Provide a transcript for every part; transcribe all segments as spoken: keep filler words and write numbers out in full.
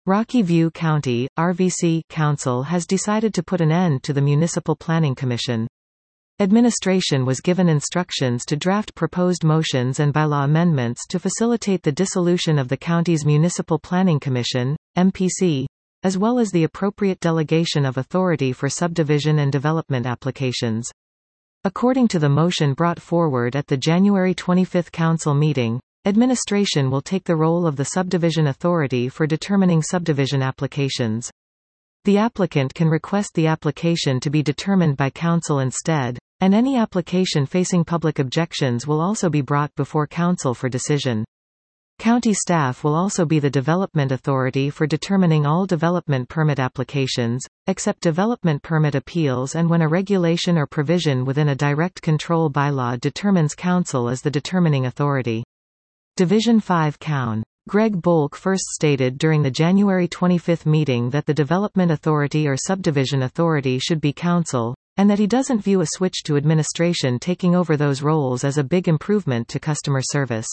Rocky View County, R V C Council has decided to put an end to the Municipal Planning Commission. Administration was given instructions to draft proposed motions and bylaw amendments to facilitate the dissolution of the county's Municipal Planning Commission, M P C, as well as the appropriate delegation of authority for subdivision and development applications. According to the motion brought forward at the January twenty-fifth Council meeting, administration will take the role of the subdivision authority for determining subdivision applications. The applicant can request the application to be determined by Council instead, and any application facing public objections will also be brought before Council for decision. County staff will also be the development authority for determining all development permit applications, except development permit appeals and when a regulation or provision within a direct control bylaw determines Council as the determining authority. Division five Coun. Greg Bolk first stated during the January twenty-fifth meeting that the development authority or subdivision authority should be Council, and that he doesn't view a switch to administration taking over those roles as a big improvement to customer service.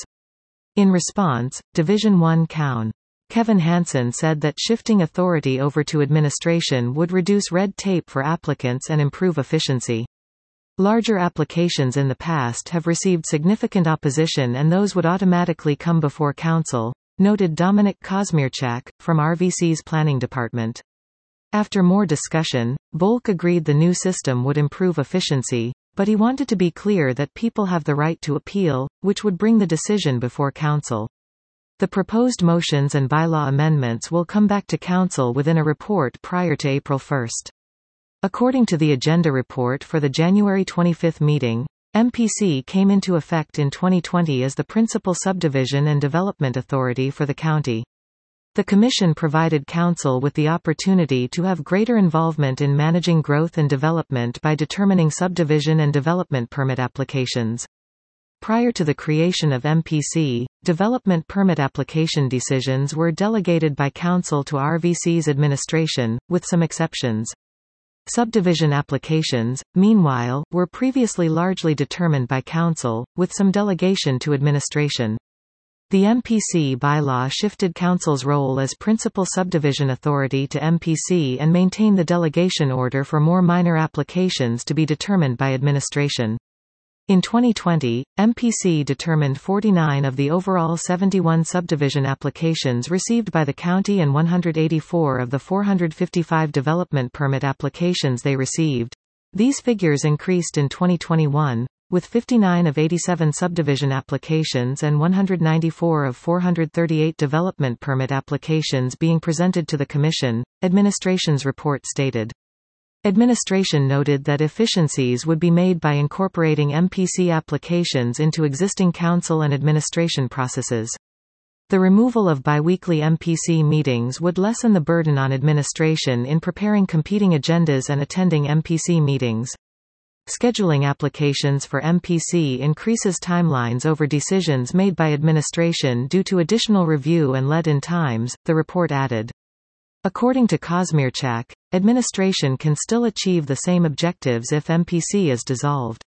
In response, Division one Coun. Kevin Hansen said that shifting authority over to administration would reduce red tape for applicants and improve efficiency. Larger applications in the past have received significant opposition and those would automatically come before Council, noted Dominic Kosmierczak, from R V C's planning department. After more discussion, Bolk agreed the new system would improve efficiency, but he wanted to be clear that people have the right to appeal, which would bring the decision before Council. The proposed motions and bylaw amendments will come back to Council within a report prior to April first. According to the agenda report for the January twenty-fifth meeting, M P C came into effect in twenty twenty as the principal subdivision and development authority for the county. The Commission provided Council with the opportunity to have greater involvement in managing growth and development by determining subdivision and development permit applications. Prior to the creation of M P C, development permit application decisions were delegated by Council to R V C's administration, with some exceptions. Subdivision applications, meanwhile, were previously largely determined by Council, with some delegation to administration. The M P C bylaw shifted Council's role as principal subdivision authority to M P C and maintained the delegation order for more minor applications to be determined by administration. In twenty twenty, M P C determined forty-nine of the overall seventy-one subdivision applications received by the county and one hundred eighty-four of the four hundred fifty-five development permit applications they received. These figures increased in twenty twenty-one, with fifty-nine of eighty-seven subdivision applications and one hundred ninety-four of four hundred thirty-eight development permit applications being presented to the Commission, administration's report stated. Administration noted that efficiencies would be made by incorporating M P C applications into existing Council and administration processes. The removal of biweekly M P C meetings would lessen the burden on administration in preparing competing agendas and attending M P C meetings. Scheduling applications for M P C increases timelines over decisions made by administration due to additional review and lead-in times, the report added. According to Kosmierczak, administration can still achieve the same objectives if M P C is dissolved.